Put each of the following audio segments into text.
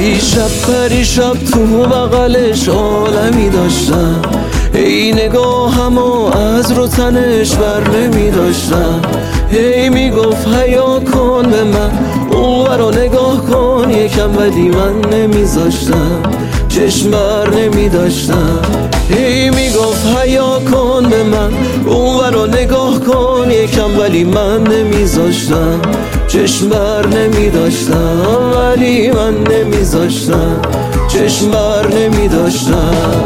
پریشب تو بغلش عالمی داشتم، ای نگاهمو از رو تنش بر نمی داشتم. هی میگفت حیا کن به من، اون رو نگاه کن یکم، ولی من نمیذاشتم، چشم بر نمی داشتم. هی میگفت حیا کن به من، اون رو نگاه کن یکم، ولی من نمیذاشتم، چشم بر نمی داشتم، ولی من نمیذاشتم، چشم بر نمی داشتم.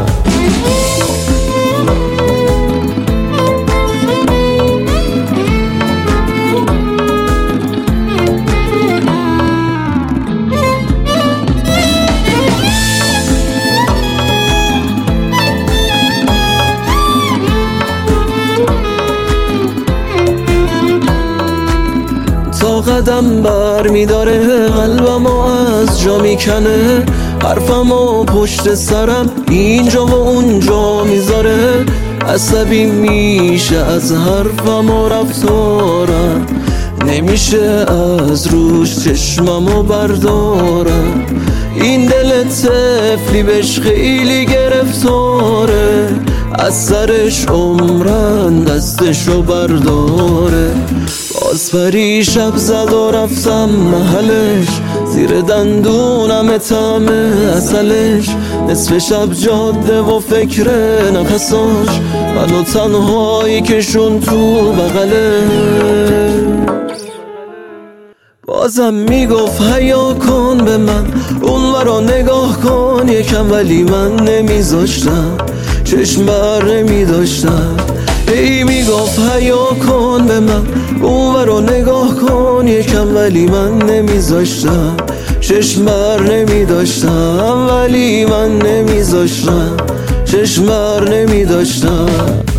تا قدم بر میداره قلبمو از جا میکنه، حرفمو پشت سرم اینجا و اونجا میذاره، عصبی میشه از حرفم و رفتارم، نمیشه از روش چشممو بردارم. این دل طفلی بهش خیلی گرفتاره، از سرش عمرن دستشو برداره. باز پریشب زد و رفتم محلش، زیر دندونم طعم عسلش، نصف شب جاده و فکر نفساش، منو تنهایی کشون تو بغله. بازم میگفت حیا کن به من، اون رو نگاه کن یکم، ولی من نمیذاشتم، چشم بر نمی داشتم. ای میگفت حیا کن به من، اون رو نگاه کن یکم، ولی من نمیذاشتم، چشم بر نمی داشتم، ولی من نمیذاشتم، چشم بر نمی داشتم.